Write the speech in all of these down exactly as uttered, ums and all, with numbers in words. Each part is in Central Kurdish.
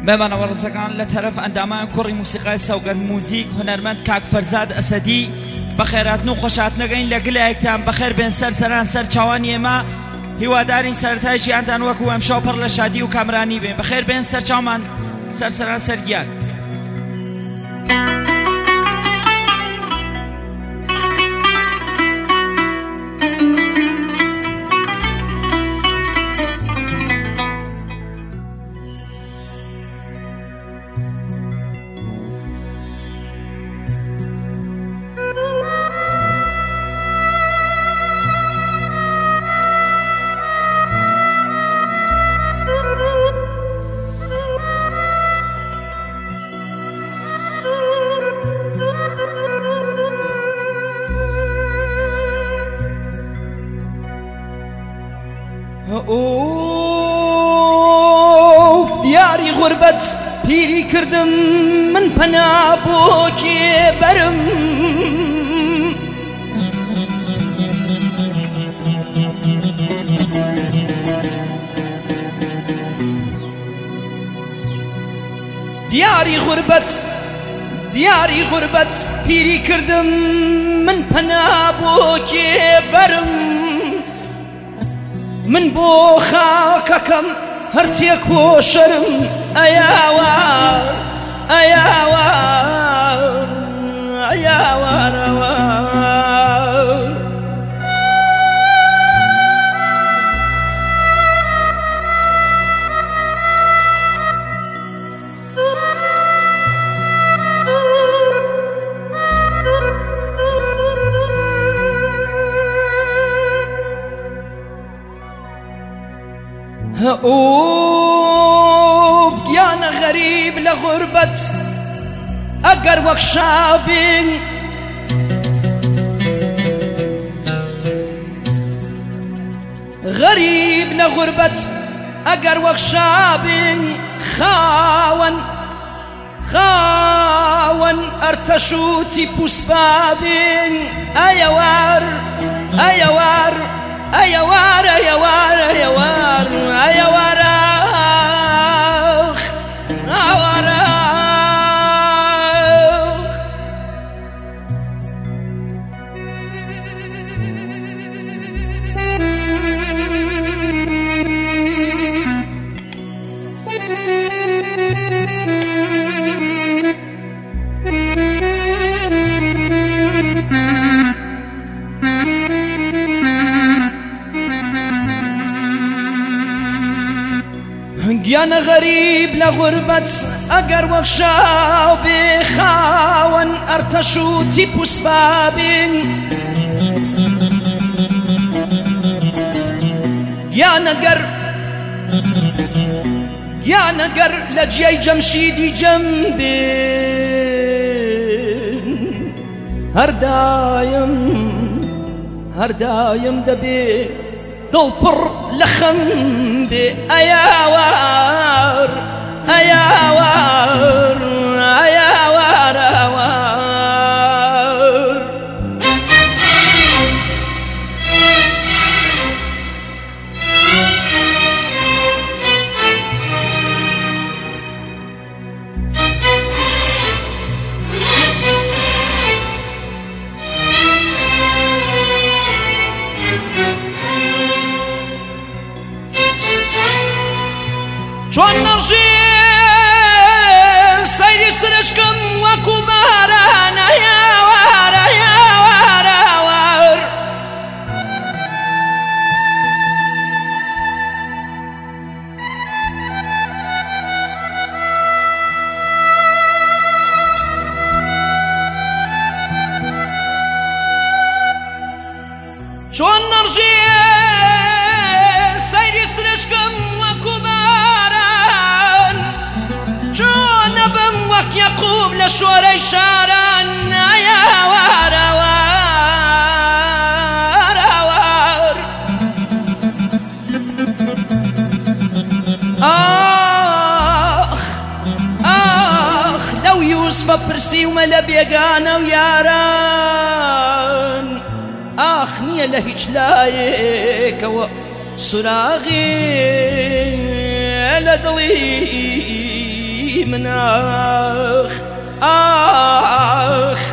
بێمانەوە ڕزەکان لە تەرەف ئەندامان کوڕی موسیقای سەوگەند موزیک هونەرمەند کاک فەرزاد ئەسەدی بەخێراتن و خۆشهاتنەگەین لە گلایەکتان بەخێر بێن سەر سەران سەر چاوانی ئێمە هیواداری سەرەتای ژیانتان وەکو ئەمشەو پڕ لە شادی و کامرانی بێن بەخێر بێن سەر چاومان سەر سەران سەر گیان اوف دیاری غربت پیری کردم من پنا بۆ کێبەرم دیاری غربت دیاری غربت پیری کردم من پنا بۆ کێبەرم من بۆ خاکەکەم هەرتێک خۆشەرم ئەیاوار ئەیاوار ئەیاوارەوە اوف گیانە غەریب لە غوربەت ئەگەر وەک شابین غەریب لە غوربەت ئەگەر وەک شابین خاوەن خاوەن ئەرتەشوتی پوسپابین ئەیەوار ئەیەوار ئەیەوار ئەیەوار ئەیەوار ئەیەوارە ئەوارە گیانە غەریب لە غوربەت ئەگەر وەک شاو بێ خاوەن ئەرتەشوتی پوسپابین گیانەگەر گیانەگەر لە جیای جەمشیدی جەم بێن هەردایم هەردایم دەبێ دڵ پڕ لە خەم بێ ئەیاوار ئەیاوار ئەیاوارەوار چۆن نەڕژێ سەیری سرشکم وەکو باران ئەیاوار ئەیاوارەوار چۆن نەڕژێ سەیری سرشکم وەکو یعقوب لە شۆرەی شاران ئەیاوارەوار ئاخ ئاخ لەو یوسفە پرسیومە لە بێگانە و یاران ئاخ نییە لە هیچ لایەکەوە سوراغی لە دڵی من آخ آخ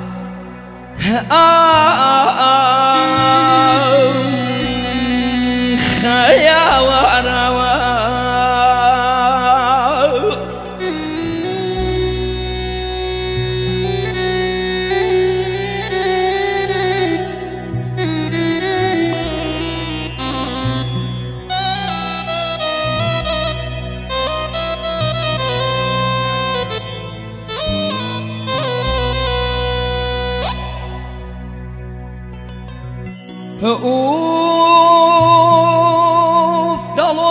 آخ يا وروا اوف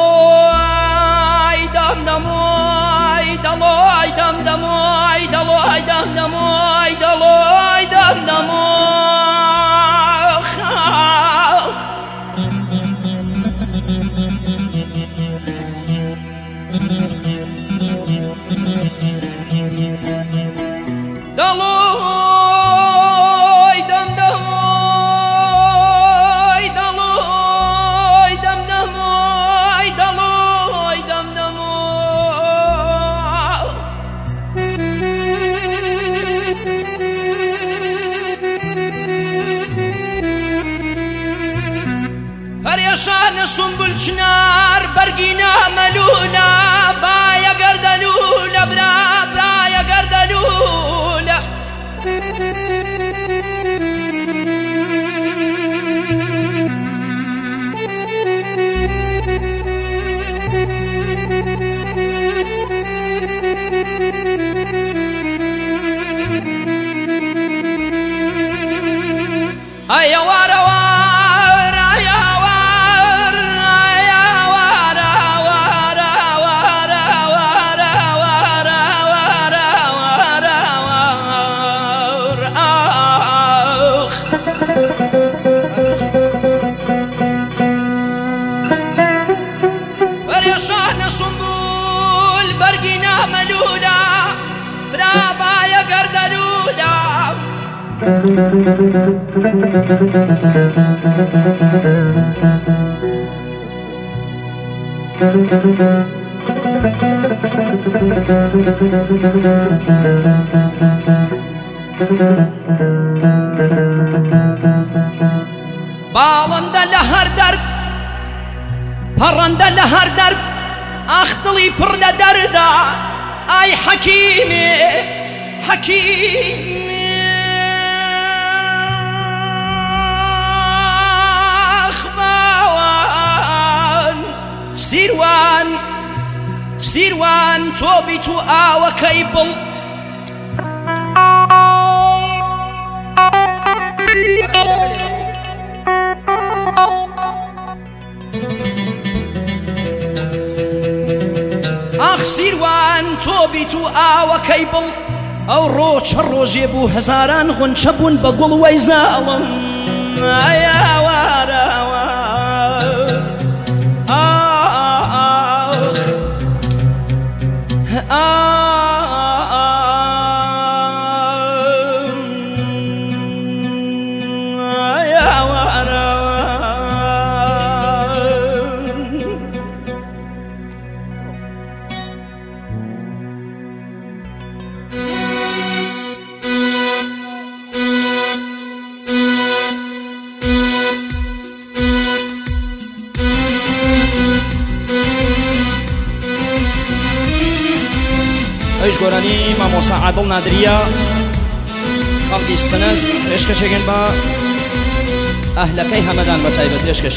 دلوی دم دموی دلوی دم دموی دلوی دم دموی دلوی دم دموی پریشان سنبل چنار برگینا ملولا بایا گردلولا برا برایا گردلولا ایا وارا سنبول برگینا ملولا برابا یا گردلولا باڵنده لە هەر دەرد پەڕەندە لە هەر دەرد ئاختڵی پڕ لە دەردا ئای حەکیمێ حەکیمێ ئەخباوان سیروان سیروان تۆ بیت و ئاوەکەی بڵ ئاخ سیروان تۆ بیت و ئاوەکەی بڵ ئەو ڕۆ چە ڕۆژێ بوو هەزاران غونچە بوون بە گوڵ وەی زاڵم ئایا وارەوە ئەویش گۆرانی مامۆسا عادڵ نادریە خەڵکی سەنەس پێشکەشێکن بە ئەهلەکەی هەمەدان بە تایبەت پێشکەش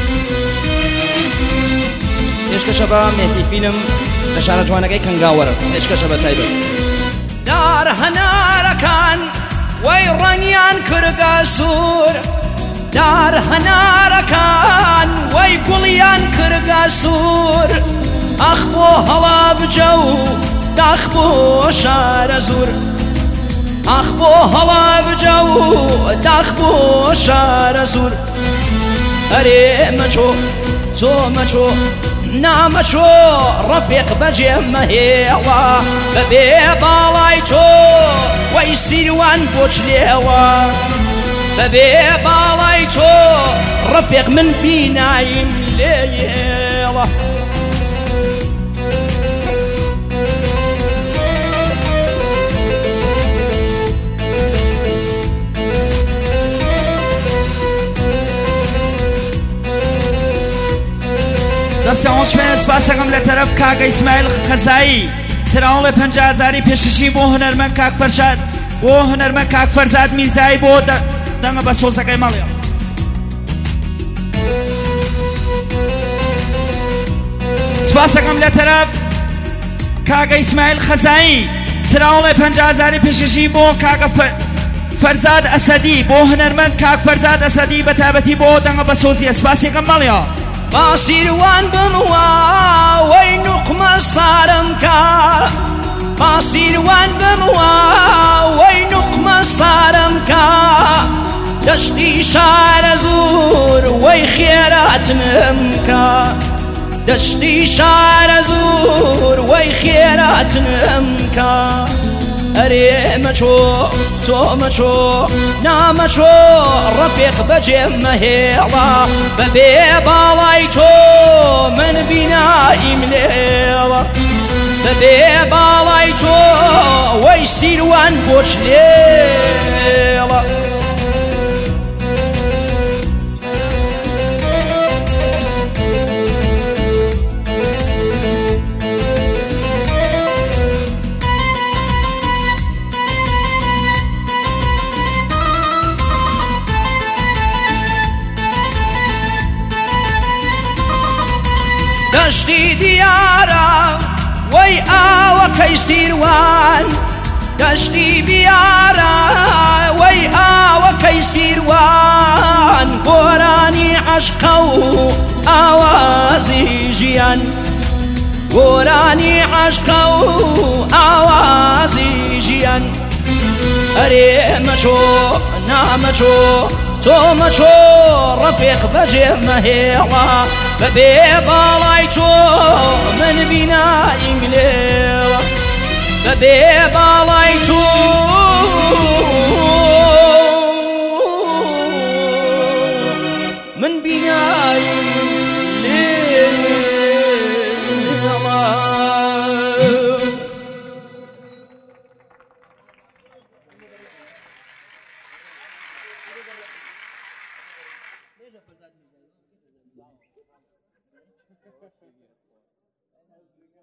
پێشکەشە بە مێتی فیلم لە شارە جوانەکەی کەنگاوەرە پێشکەشە بە تایبەت دار هەنارەکان وەی ڕەنگیان کورگە سوور دار هەنارەکان وەی گوڵیان کورگە سوور ئەخ بۆ هەڵا بجە و داخ بۆ شارە زور ئەخ بۆ هەڵا بجە و داخ بۆ شارە زور ئەرێ مەچۆ تۆ مەچۆ نامەچۆ ڕەفیق بەجێ مەهێڵە بەبێ باڵای تۆ وەی سیروان بۆچ لێوە بەبێ باڵای تۆ ڕەفیق من بینایم لێیێڵە سپاسیان شمێن سپاسەکەم لە تەرەف کاگە ئیسماعیل خەزایی تراوڵێ پەنجا هەزاری پێشەشی بۆ هونەرمەند کاک فەرشاد بۆ هونەرمەند کاک فەرزاد میرزایی بۆ دەنگە بە سۆزەکەی مەڵێ سپاسەکەم لە تەرەف کاگە ئیسماعیل خەزایی تراوڵێ پەنجا هەزاری پێشەشی بۆ کاگە فەرزاد ئەسەدی بۆ هونەرمەند کاک فەرزاد ئەسەدی بە تایبەتی بۆ دەنگە بە سۆزیە سپاسێکم مەڵێ باسیروان بموا وەی نوقمە سارم کا باسیروان بموا وەی نوقمە سارم کا دەشتی شارە زور وەی خێراتنم کا دەشتی شارە زور وەی خێراتنم کا ئەرێ مەچۆ تۆ مەچۆ نامەچۆ ڕەفێق بەجێم مەهێڵە بەبێ باڵای تۆ من بیناییم لێڵە بەبێ باڵای تۆ وەی سیروان بۆچ لێڵە دەشتی دیارە وەی ئاوەکەی سیروان دەشتی بیارە وەی ئاوەکەی سیروان گۆرانی عەشقە و ئاوازی ژیان گۆرانی عەشقە و ئاوازی ژیان ئەرێ مەچۆ نامەچۆ تۆ مەچۆ ڕەفێق بەجێم مەهێڵە بەبێ باڵای تۆ من بیناییم لێڵە بەبێ باڵای تۆ من بیناییم لێڵە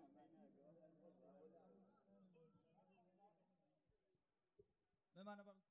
بمانە